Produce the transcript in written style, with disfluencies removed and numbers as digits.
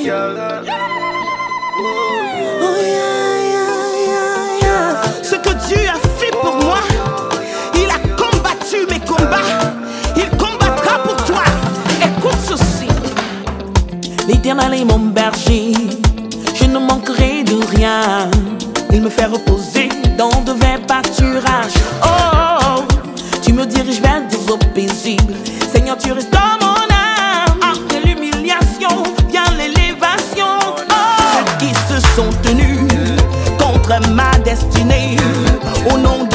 Oh yeah, yeah, yeah, yeah. Ce que Dieu a fait pour moi, il a combattu mes combats. Il combattra pour toi. Écoute ceci. L'Éternel est mon berger, je ne manquerai de rien. Il me fait reposer dans de verts pâturages. Oh, oh, oh, tu me diriges vers des eaux paisibles. Seigneur, tu restaures mon âme. Après l'humiliation vient l'élévation. Oh, ceux qui se sont tenus contre ma destinée, au nom de